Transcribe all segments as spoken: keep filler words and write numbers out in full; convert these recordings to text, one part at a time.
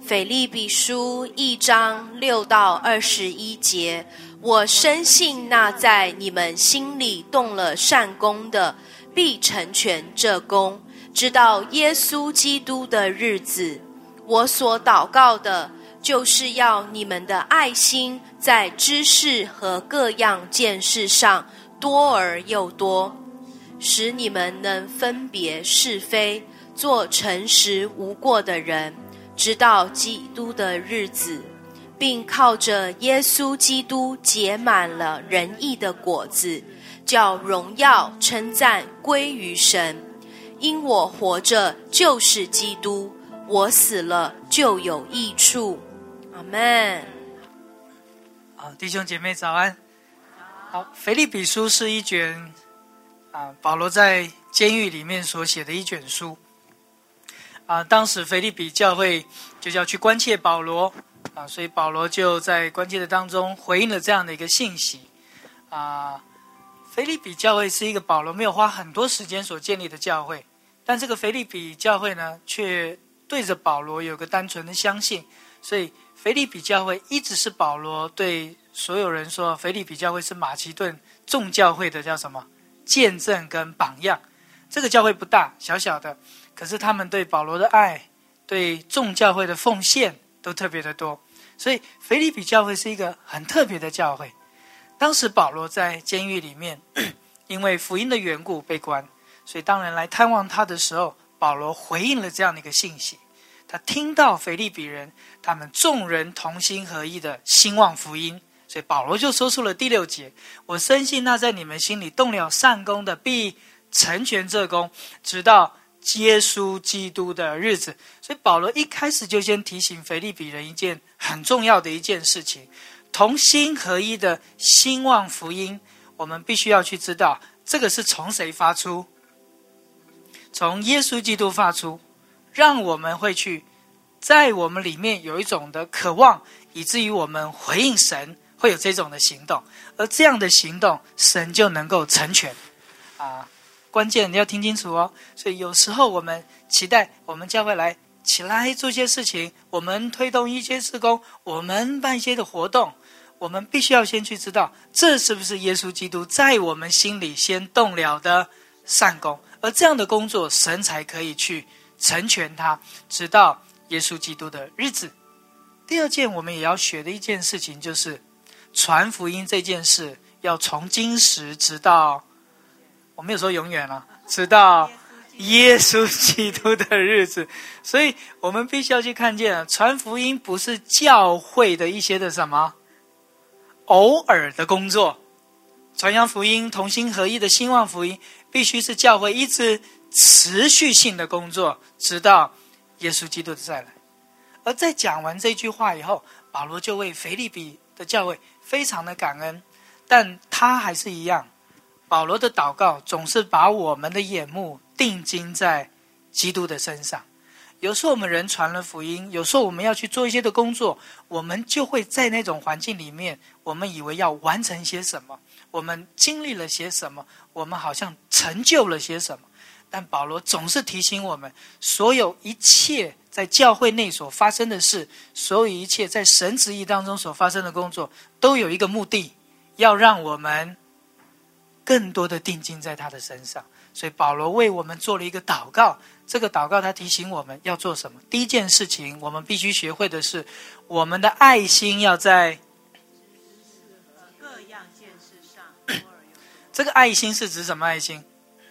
腓立比书一章六到二十一节，我深信那在你们心里动了善工的，必成全这工，直到耶稣基督的日子。我所祷告的，就是要你们的爱心在知识和各样见识上多而又多，使你们能分别是非，做诚实无过的人，直到基督的日子，并靠着耶稣基督结满了仁义的果子，叫荣耀称赞归于神。因我活着就是基督，我死了就有益处。阿们。 好，弟兄姐妹早安。好，腓立比书是一卷啊，保罗在监狱里面所写的一卷书啊。当时腓立比教会就要去关切保罗啊，所以保罗就在关切的当中回应了这样的一个信息啊。腓立比教会是一个保罗没有花很多时间所建立的教会，但这个腓立比教会呢，却对着保罗有个单纯的相信，所以腓立比教会一直是保罗对所有人说，腓立比教会是马其顿众教会的叫什么见证跟榜样。这个教会不大，小小的，可是他们对保罗的爱，对众教会的奉献都特别的多，所以腓立比教会是一个很特别的教会。当时保罗在监狱里面，因为福音的缘故被关，所以当人来探望他的时候，保罗回应了这样的一个信息。他听到腓立比人他们众人同心合意的兴旺福音，所以保罗就说出了第六节，我深信那在你们心里动了善工的，必成全这工，直到耶稣基督的日子。所以保罗一开始就先提醒腓立比人一件很重要的一件事情，同心合一的兴旺福音，我们必须要去知道这个是从谁发出，从耶稣基督发出，让我们会去在我们里面有一种的渴望，以至于我们回应神会有这种的行动，而这样的行动神就能够成全啊。关键你要听清楚哦。所以有时候我们期待我们教会来起来做些事情，我们推动一些事工，我们办一些的活动，我们必须要先去知道这是不是耶稣基督在我们心里先动了的善工，而这样的工作神才可以去成全它，直到耶稣基督的日子。第二件我们也要学的一件事情，就是传福音这件事要从今时直到，我没有说永远了，直到耶稣基督的日子。所以我们必须要去看见，传福音不是教会的一些的什么偶尔的工作，传扬福音同心合一的兴旺福音必须是教会一直持续性的工作，直到耶稣基督的再来。而在讲完这句话以后，保罗就为腓立比的教会非常的感恩，但他还是一样，保罗的祷告总是把我们的眼目定睛在基督的身上。有时候我们人传了福音，有时候我们要去做一些的工作，我们就会在那种环境里面，我们以为要完成些什么，我们经历了些什么，我们好像成就了些什么。但保罗总是提醒我们，所有一切在教会内所发生的事，所有一切在神旨意当中所发生的工作，都有一个目的，要让我们更多的定睛在他的身上。所以保罗为我们做了一个祷告，这个祷告他提醒我们要做什么。第一件事情我们必须学会的是，我们的爱心要在各样见识上。 这个爱心是指什么爱心？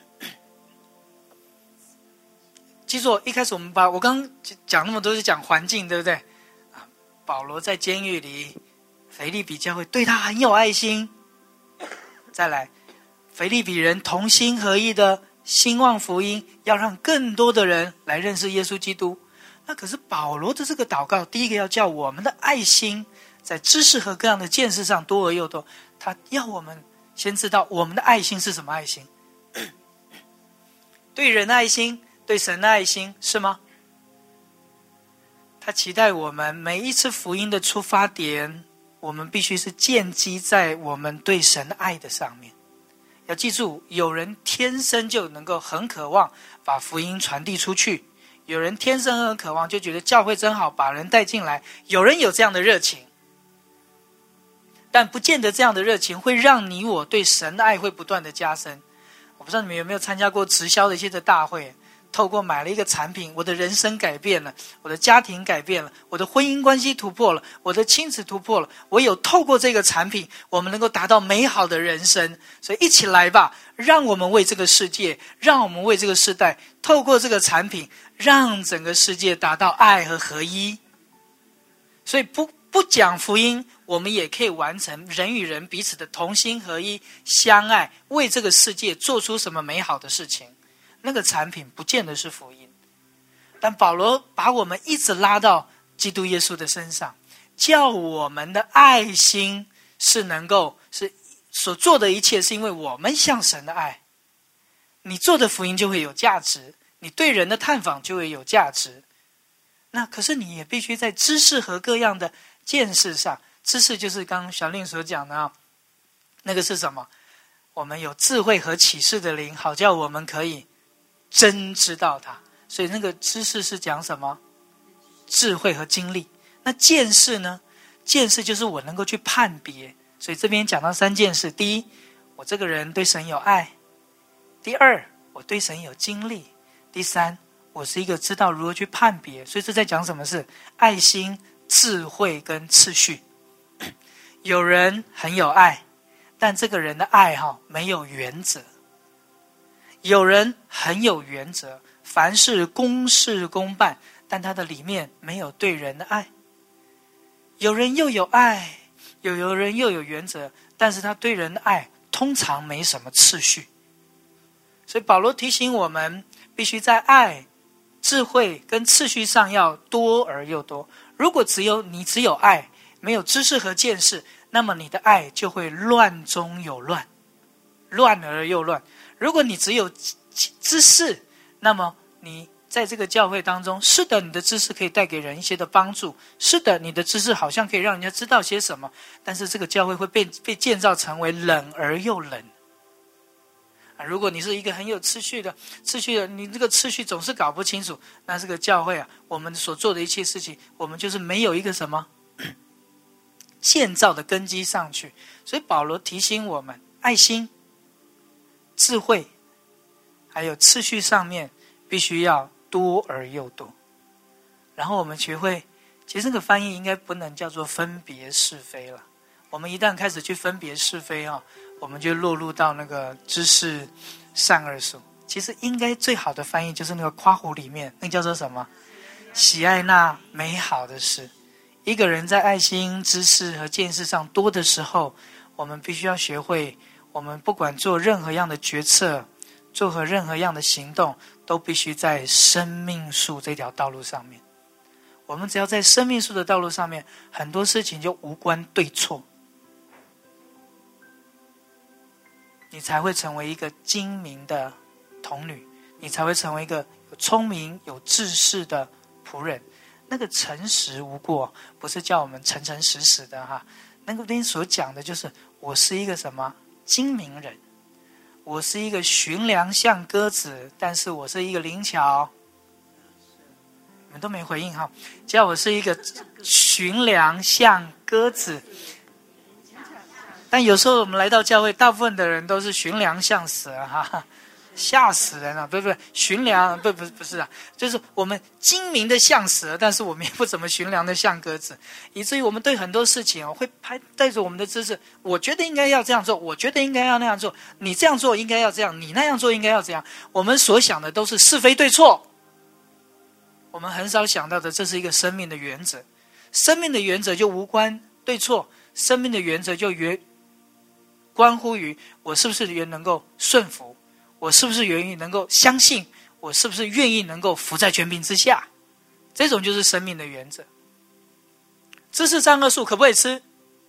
记住，一开始我们把我刚刚讲那么多是讲环境，对不对？啊，保罗在监狱里，腓立比教会对他很有爱心。再来，腓立比人同心合意的兴旺福音，要让更多的人来认识耶稣基督。那可是保罗的这个祷告，第一个要叫我们的爱心在知识和各样的见识上多而又多。他要我们先知道我们的爱心是什么爱心，对人的爱心，对神的爱心，是吗？他期待我们每一次福音的出发点，我们必须是建基在我们对神爱的上面。要记住，有人天生就能够很渴望把福音传递出去， 有人天生很渴望，就觉得教会真好，把人带进来。有人有这样的热情，但不见得这样的热情会让你我对神的爱会不断的加深。我不知道你们有没有参加过直销的一些的大会，透过买了一个产品，我的人生改变了，我的家庭改变了，我的婚姻关系突破了，我的亲子突破了，我有透过这个产品，我们能够达到美好的人生。所以一起来吧，让我们为这个世界，让我们为这个世代，透过这个产品，让整个世界达到爱和合一。所以不不讲福音，我们也可以完成人与人彼此的同心合一，相爱，为这个世界做出什么美好的事情。那个产品不见得是福音，但保罗把我们一直拉到基督耶稣的身上，叫我们的爱心是能够是所做的一切是因为我们向神的爱。你做的福音就会有价值，你对人的探访就会有价值。那可是你也必须在知识和各样的见识上，知识就是刚刚小令所讲的啊，那个是什么？我们有智慧和启示的灵，好叫我们可以真知道它。所以那个知识是讲什么？智慧和经历。那见识呢？见识就是我能够去判别。所以这边讲到三件事：第一，我这个人对神有爱；第二，我对神有经历；第三，我是一个知道如何去判别。所以这在讲什么事？爱心、智慧跟次序。有人很有爱，但这个人的爱哈没有原则。有人很有原则，凡事公事公办，但他的里面没有对人的爱。有人又有爱，有有人又有原则，但是他对人的爱通常没什么次序。所以保罗提醒我们，必须在爱、智慧跟次序上要多而又多。如果只有你只有爱，没有知识和见识，那么你的爱就会乱中有乱，乱而又乱。如果你只有知识，那么你在这个教会当中，是的，你的知识可以带给人一些的帮助，是的，你的知识好像可以让人家知道些什么，但是这个教会会被被建造成为冷而又冷。啊，如果你是一个很有次序的次序的，你这个次序总是搞不清楚，那这个教会啊，我们所做的一切事情，我们就是没有一个什么建造的根基上去。所以保罗提醒我们，爱心、智慧还有次序上面必须要多而又多。然后我们学会，其实这个翻译应该不能叫做分别是非了。我们一旦开始去分别是非啊，我们就落入到那个知识善恶树。其实应该最好的翻译就是那个括弧里面那叫做什么？喜爱那美好的事。一个人在爱心、知识和见识上多的时候，我们必须要学会，我们不管做任何样的决策，做和任何样的行动，都必须在生命树这条道路上面。我们只要在生命树的道路上面，很多事情就无关对错，你才会成为一个精明的童女，你才会成为一个有聪明有知识的仆人。那个诚实无过，不是叫我们诚诚实实的哈。那个边所讲的就是，我是一个什么精明人，我是一个驯良像鸽子，但是我是一个灵巧。你们都没回应哈，叫我是一个驯良像鸽子。但有时候我们来到教会，大部分的人都是驯良像蛇哈，吓死人了！不不，驯良不不不是啊，就是我们精明的像蛇，但是我们也不怎么驯良的像鸽子，以至于我们对很多事情哦，会拍带着我们的知识，我觉得应该要这样做，我觉得应该要那样做，你这样做应该要这样，你那样做应该要这样。我们所想的都是是非对错，我们很少想到的，这是一个生命的原则。生命的原则就无关对错，生命的原则就原关乎于我是不是原能够顺服。我是不是愿意能够相信？我是不是愿意能够服在权柄之下？这种就是生命的原则。知识善恶树可不可以吃？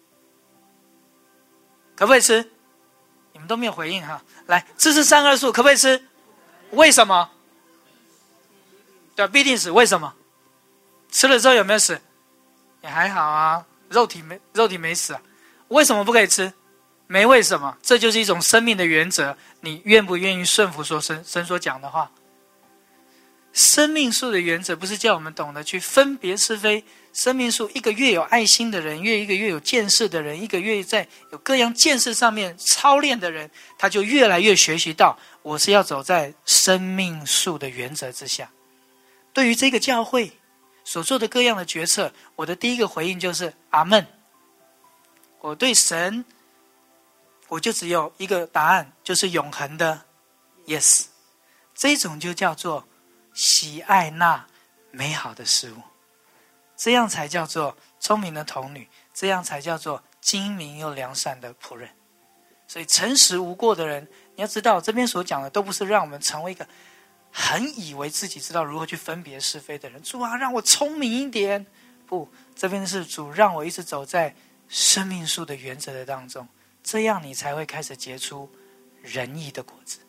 可不可以吃？你们都没有回应哈。来，知识善恶树可不可以吃？为什么？对吧？必定死。为什么？吃了之后有没有死？也还好啊，肉体没肉体没死啊。为什么不可以吃？没为什么，这就是一种生命的原则。你愿不愿意顺服说神神所讲的话？ 生命树的原则不是叫我们懂得去分别是非。生命树一个越有爱心的人，越一个越有见识的人，一个越在有各样见识上面操练的人，他就越来越学习到，我是要走在生命树的原则之下。对于这个教会所做的各样的决策，我的第一个回应就是阿们。我对神，我就只有一个答案，就是永恒的 yes。 这种就叫做喜爱那美好的事物，这样才叫做聪明的童女，这样才叫做精明又良善的仆人。所以诚实无过的人，你要知道这边所讲的都不是让我们成为一个很以为自己知道如何去分别是非的人。主啊，让我聪明一点。不，这边是主让我一直走在生命树的原则的当中，这样你才会开始结出仁义的果子。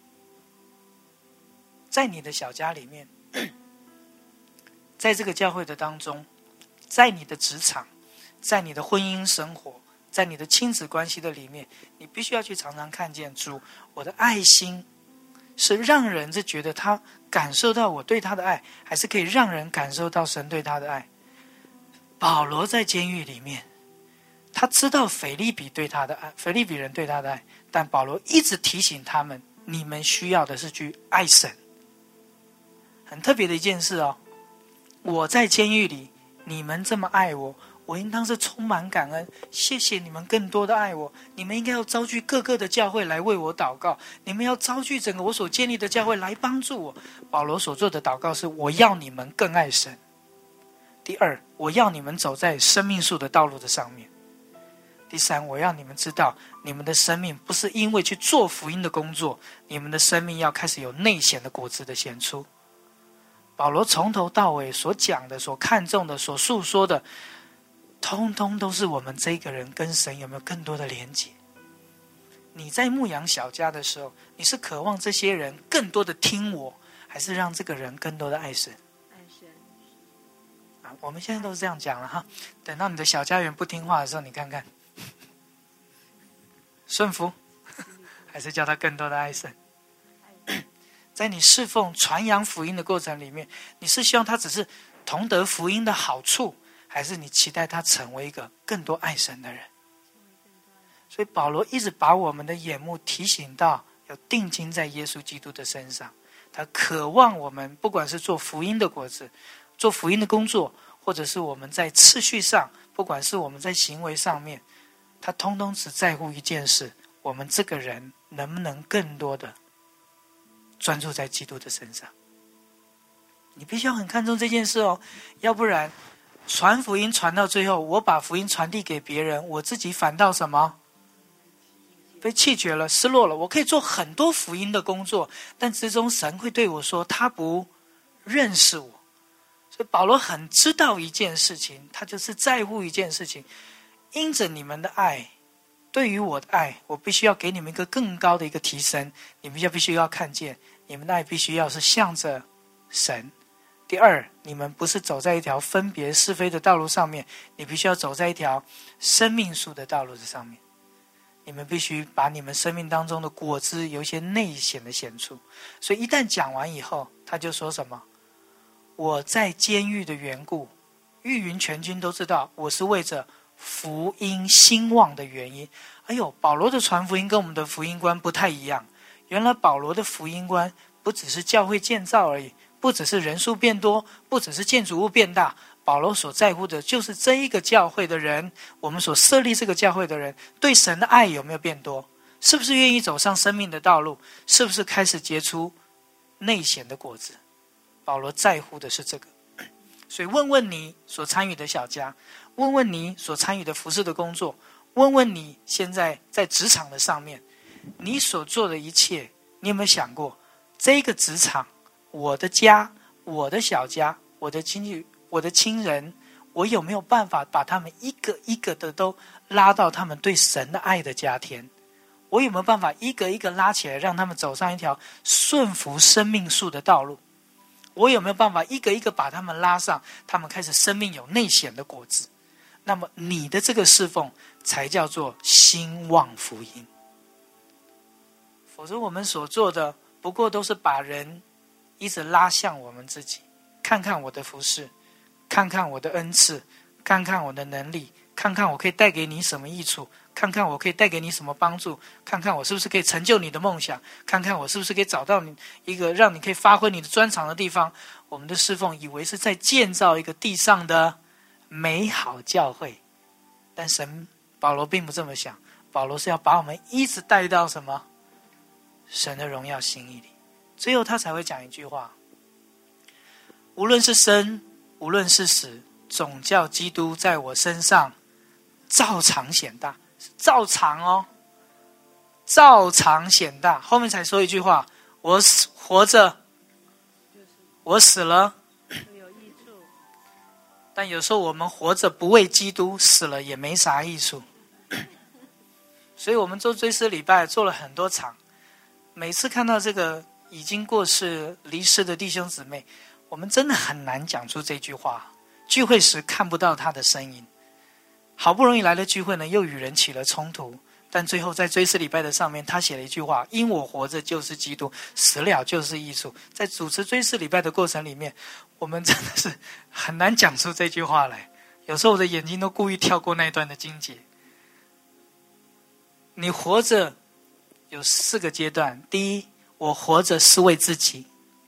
在你的小家里面，在这个教会的当中，在你的职场，在你的婚姻生活，在你的亲子关系的里面，你必须要去常常看见主，我的爱心是让人是觉得他感受到我对他的爱，还是可以让人感受到神对他的爱。保罗在监狱里面，他知道腓立比对他的爱，腓立比人对他的爱，但保罗一直提醒他们，你们需要的是去爱神。很特别的一件事哦，我在监狱里，你们这么爱我，我应当是充满感恩，谢谢你们更多的爱我。你们应该要招聚各个的教会来为我祷告，你们要招聚整个我所建立的教会来帮助我。保罗所做的祷告是，我要你们更爱神。第二，我要你们走在生命树的道路的上面。第三，我要你们知道，你们的生命不是因为去做福音的工作，你们的生命要开始有内显的果子的显出。保罗从头到尾所讲的、所看重的、所述说的，通通都是我们这个人跟神有没有更多的连结。你在牧养小家的时候，你是渴望这些人更多的听我，还是让这个人更多的爱神？ 爱神啊，我们现在都是这样讲了哈。等到你的小家园不听话的时候，你看看，顺服，还是叫他更多的爱神？在你侍奉传扬福音的过程里面，你是希望他只是同得福音的好处，还是你期待他成为一个更多爱神的人？所以保罗一直把我们的眼目提醒到要定睛在耶稣基督的身上。他渴望我们不管是做福音的果子，做福音的工作，或者是我们在次序上，不管是我们在行为上面，他通通只在乎一件事，我们这个人能不能更多的专注在基督的身上。你必须要很看重这件事哦，要不然传福音传到最后，我把福音传递给别人，我自己反倒什么？被弃绝了，失落了。我可以做很多福音的工作，但最终神会对我说他不认识我。所以保罗很知道一件事情，他就是在乎一件事情，因着你们的爱，对于我的爱，我必须要给你们一个更高的一个提升。你们就必须要看见，你们的爱必须要是向着神。第二，你们不是走在一条分别是非的道路上面，你必须要走在一条生命树的道路的上面。你们必须把你们生命当中的果子有一些内显的显出。所以一旦讲完以后，他就说什么？我在监狱的缘故，御云全军都知道我是为着福音兴旺的原因。哎呦，保罗的传福音跟我们的福音观不太一样。原来保罗的福音观不只是教会建造而已，不只是人数变多，不只是建筑物变大，保罗所在乎的就是这一个教会的人，我们所设立这个教会的人对神的爱有没有变多，是不是愿意走上生命的道路，是不是开始结出内显的果子。保罗在乎的是这个。所以问问你所参与的小家，问问你所参与的服事的工作，问问你现在在职场的上面，你所做的一切，你有没有想过，这个职场，我的家，我的小家，我的亲戚，我的亲人，我有没有办法把他们一个一个的都拉到他们对神的爱的家庭？我有没有办法一个一个拉起来，让他们走上一条顺服生命树的道路？我有没有办法一个一个把他们拉上，他们开始生命有内显的果子？那么你的这个侍奉才叫做兴旺福音。否则我们所做的不过都是把人一直拉向我们自己，看看我的服事，看看我的恩赐，看看我的能力，看看我可以带给你什么益处，看看我可以带给你什么帮助，看看我是不是可以成就你的梦想，看看我是不是可以找到你一个让你可以发挥你的专长的地方。我们的侍奉以为是在建造一个地上的美好教会，但神保罗并不这么想，保罗是要把我们一直带到什么？神的荣耀心意里。最后他才会讲一句话，无论是生无论是死，总叫基督在我身上照常显大。照常哦，照常显大。后面才说一句话，我死活着，我死了有益处。 但有时候我们活着不为基督，死了也没啥益处。所以我们做追思礼拜做了很多场，每次看到这个已经过世离世的弟兄姊妹，我们真的很难讲出这句话。聚会时看不到他的身影，好不容易来了聚会呢，又与人起了冲突，但最后在追思礼拜的上面，他写了一句话，因我活着就是基督，死了就是益处。在主持追思礼拜的过程里面，我们真的是很难讲出这句话来，有时候我的眼睛都故意跳过那一段的经节。你活着有四个阶段，第一，我活着是为自己，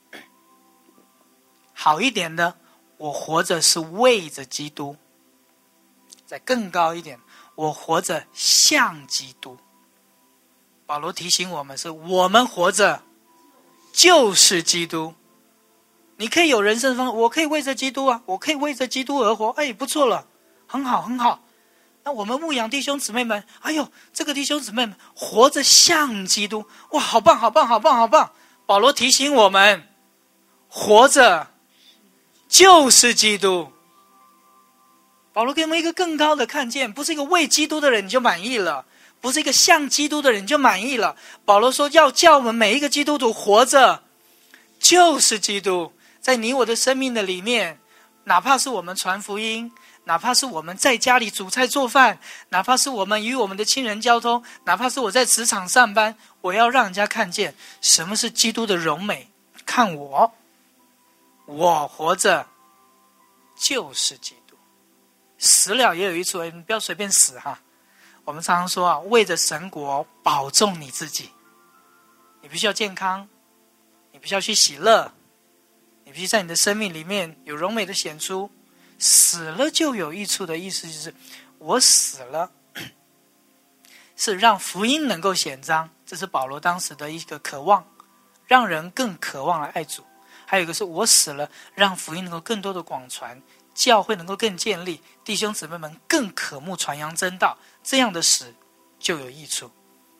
好一点的，我活着是为着基督，再更高一点，我活着像基督。保罗提醒我们是我们活着就是基督。你可以有人生方，我可以为着基督啊，我可以为着基督而活，哎，不错了，很好很好。那我们牧养弟兄姊妹们，哎呦，这个弟兄姊妹们活着像基督，哇，好棒好棒好棒好棒。保罗提醒我们，活着就是基督。保罗给我们一个更高的看见，不是一个为基督的人你就满意了，不是一个像基督的人你就满意了。保罗说要叫我们每一个基督徒活着就是基督。在你我的生命的里面，哪怕是我们传福音，哪怕是我们在家里煮菜做饭，哪怕是我们与我们的亲人交通，哪怕是我在职场上班，我要让人家看见什么是基督的荣美。看我，我活着就是基督，死了也有益处，你不要随便死哈。我们常常说啊，为着神国保重你自己，你必须要健康，你必须要去喜乐，你必须在你的生命里面有荣美的显出。死了就有益处的意思就是我死了是让福音能够显彰，这是保罗当时的一个渴望，让人更渴望来爱主。还有一个是我死了，让福音能够更多的广传，教会能够更建立，弟兄姊妹们更渴慕传扬真道，这样的死就有益处。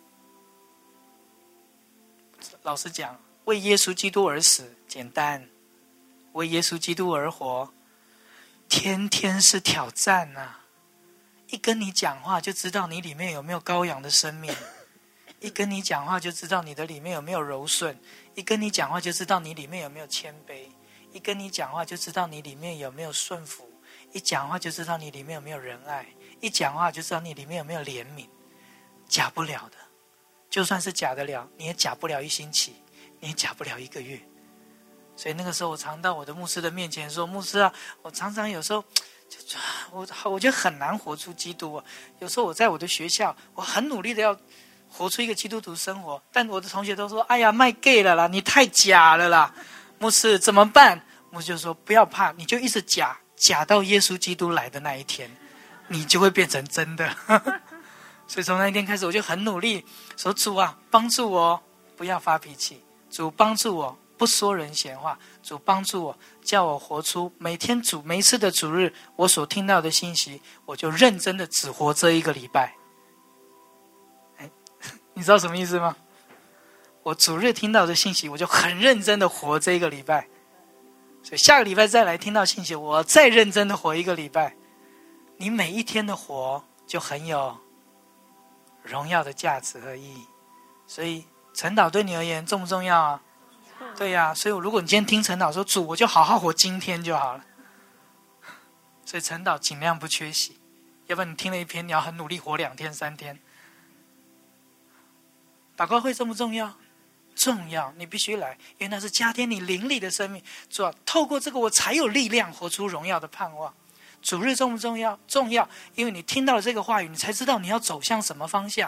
老实讲，为耶稣基督而死简单，为耶稣基督而活天天是挑战啊。一跟你讲话就知道你里面有没有羔羊的生命，一跟你讲话就知道你的里面有没有柔顺，一跟你讲话就知道你里面有没有谦卑，一跟你讲话就知道你里面有没有顺服，一讲话就知道你里面有没有仁爱，一讲话就知道你里面有没有怜悯。假不了的，就算是假得了，你也假不了一星期，你也假不了一个月。所以那个时候我常到我的牧师的面前说，牧师啊，我常常有时候就我我觉得很难活出基督啊。有时候我在我的学校，我很努力的要活出一个基督徒生活，但我的同学都说，哎呀，卖 gay 了啦，你太假了啦。牧师怎么办？牧师就说不要怕，你就一直假，假到耶稣基督来的那一天，你就会变成真的。所以从那一天开始，我就很努力说，主啊，帮助我不要发脾气，主帮助我不说人闲话，主帮助我，叫我活出每天主每一次的主日我所听到的信息，我就认真的只活这一个礼拜。哎，你知道什么意思吗？我主日听到的信息，我就很认真的活这一个礼拜，所以下个礼拜再来听到信息，我再认真的活一个礼拜。你每一天的活就很有荣耀的价值和意义。所以晨祷对你而言重不重要啊？对呀、啊，所以如果你今天听晨祷说，主，我就好好活今天就好了。所以晨祷尽量不缺席，要不然你听了一篇，你要很努力活两天三天。祷告会重不重要？ 重要，你必须来，因为那是加添你灵里的生命。主啊，透过这个我才有力量活出荣耀的盼望。主日重不重要？重要，因为你听到了这个话语，你才知道你要走向什么方向。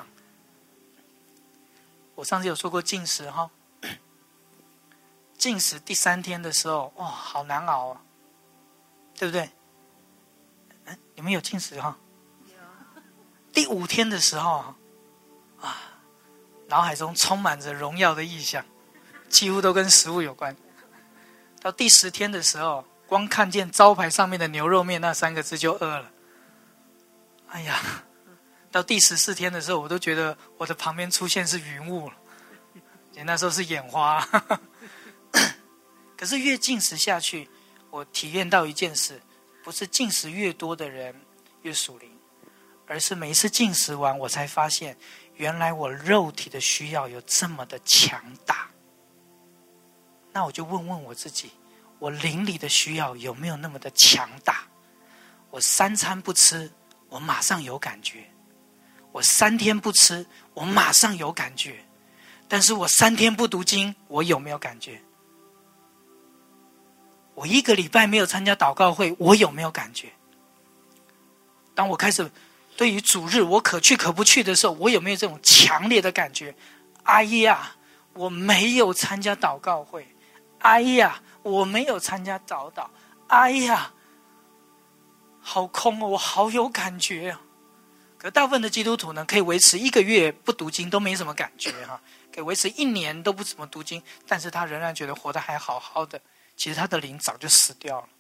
我上次有说过禁食哈，禁食第三天的时候，哇，好难熬啊，对不对？嗯，你们有禁食哈？有。第五天的时候啊，脑海中充满着荣耀的意象，几乎都跟食物有关。到第十天的时候，光看见招牌上面的牛肉面那三个字就饿了。哎呀，到第十四天的时候，我都觉得我的旁边出现是云雾了，那时候是眼花。可是越禁食下去，我体验到一件事，不是禁食越多的人越属灵，而是每一次禁食完，我才发现原来我肉体的需要有这么的强大。那我就问问我自己，我灵里的需要有没有那么的强大？我三餐不吃，我马上有感觉；我三天不吃，我马上有感觉。但是我三天不读经，我有没有感觉？我一个礼拜没有参加祷告会，我有没有感觉？当我开始对于主日我可去可不去的时候，我有没有这种强烈的感觉？哎呀，我没有参加祷告会，哎呀，我没有参加祷祷，哎呀，好空哦，我好有感觉啊！可大部分的基督徒呢，可以维持一个月不读经都没什么感觉哈，可以维持一年都不怎么读经，但是他仍然觉得活得还好好的。其实他的灵早就死掉了。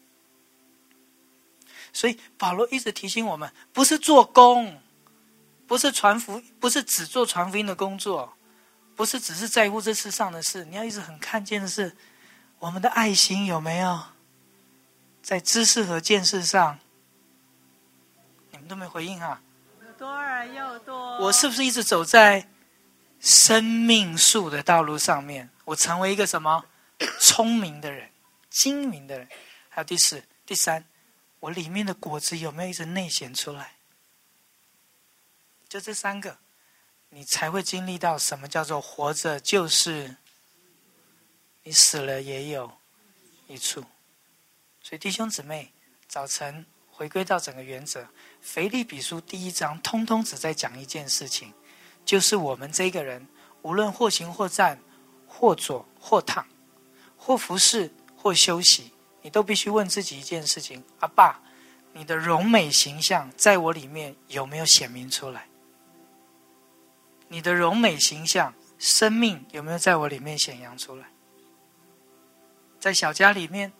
所以保罗一直提醒我们，不是做工，不是传福，不是只做传福音的工作，不是只是在乎这世上的事，你要一直很看见的是我们的爱心有没有在知识和见识上。你们都没回应啊？ 多而又多。 我是不是一直走在生命树的道路上面？我成为一个什么聪明的人、精明的人？还有第四、第三，我里面的果子有没有一直内显出来？就这三个，你才会经历到什么叫做活着就是你死了也有益处。所以弟兄姊妹，早晨回归到整个原则，腓立比书第一章通通只在讲一件事情，就是我们这个人无论或行或站，或坐或躺，或服侍或休息，你都必须问自己一件事情：阿爸，你的荣美形象在我里面有没有显明出来？你的荣美形象生命有没有在我里面显扬出来？在小家里面，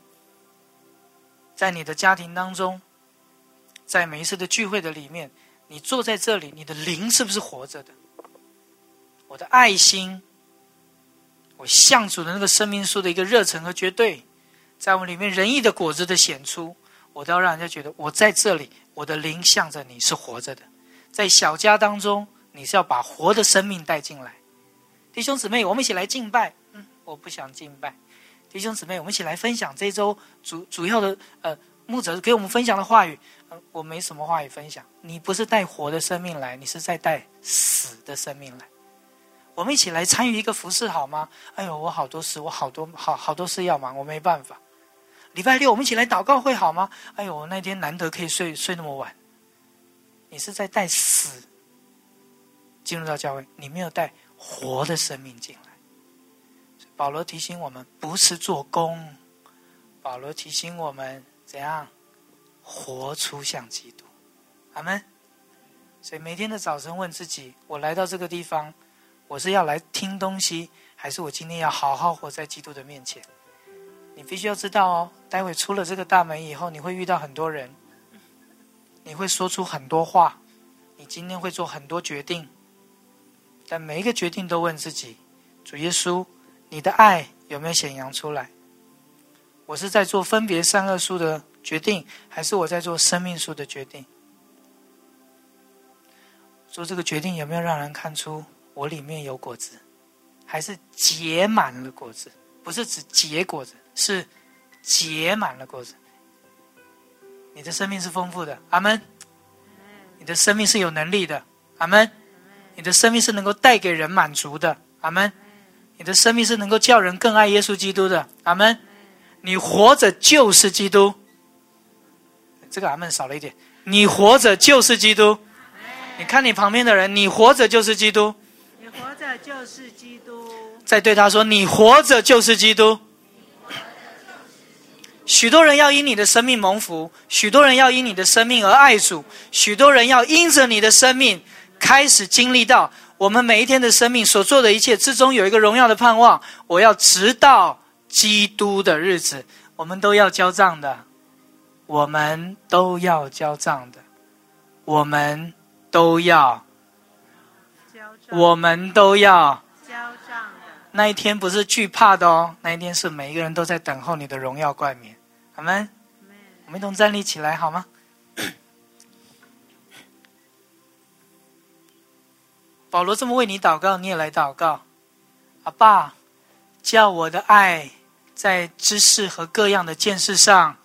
在你的家庭当中，在每一次的聚会的里面，你坐在这里，你的灵是不是活着的？我的爱心，我向主的那个生命树的一个热忱和绝对，在我们里面仁义的果子的显出，我都要让人家觉得我在这里，我的灵向着你是活着的。在小家当中，你是要把活的生命带进来。弟兄姊妹，我们一起来敬拜。嗯，我不想敬拜。弟兄姊妹，我们一起来分享这周主主要的呃牧者给我们分享的话语。呃，我没什么话语分享。你不是带活的生命来，你是在带死的生命来。我们一起来参与一个服事好吗？哎呦，我好多事，我好多好好多事要忙，我没办法。礼拜六我们一起来祷告会好吗？哎呦，我那天难得可以睡睡那么晚。你是在带死进入到教会，你没有带活的生命进来。保罗提醒我们，不是做工。保罗提醒我们怎样活出像基督。阿们。所以每天的早晨问自己，我来到这个地方，我是要来听东西，还是我今天要好好活在基督的面前？你必须要知道哦，待会出了这个大门以后，你会遇到很多人，你会说出很多话，你今天会做很多决定，但每一个决定都问自己，主耶稣，你的爱有没有显扬出来？我是在做分别善恶树的决定，还是我在做生命树的决定？做这个决定有没有让人看出我里面有果子，还是结满了果子？不是只结果子，是结满了果子。你的生命是丰富的，阿们。你的生命是有能力的，阿们。你的生命是能够带给人满足的，阿们。 你的生命是能够叫人更爱耶稣基督的。阿们。你活着就是基督。这个阿们少了一点。你活着就是基督。你看你旁边的人，你活着就是基督。 你活着就是基督。 再对他说，你活着就是基督。许多人要因你的生命蒙福，许多人要因你的生命而爱主，许多人要因着你的生命开始经历到我们每一天的生命所做的一切之中有一个荣耀的盼望，我要直到基督的日子。我们都要交账的，我们都要交账的，我们都要我们都要交账的。 那一天不是惧怕的哦，那一天是每一个人都在等候你的荣耀冠冕。阿们。我们一同站立起来好吗？保罗这么为你祷告，你也来祷告。阿爸，叫我的爱在知识和各样的见识上，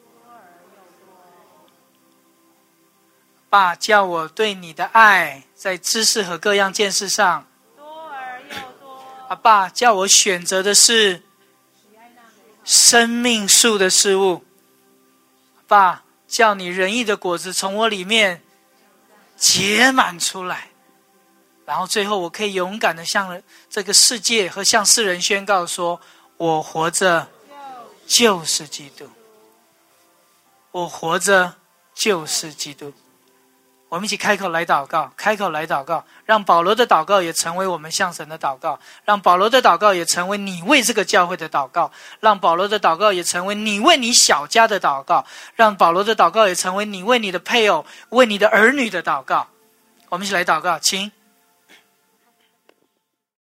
爸，叫我对你的爱在知识和各样见识上多而又多。 阿爸，叫我选择的是生命树的事物。爸，叫你仁义的果子从我里面结满出来，然后最后我可以勇敢的向这个世界和向世人宣告说，我活着就是基督，我活着就是基督。我们一起开口来祷告，开口来祷告，让保罗的祷告也成为我们向神的祷告，让保罗的祷告也成为你为这个教会的祷告，让保罗的祷告也成为你为你小家的祷告，让保罗的祷告也成为你为你的配偶、为你的儿女的祷告。我们一起来祷告，请。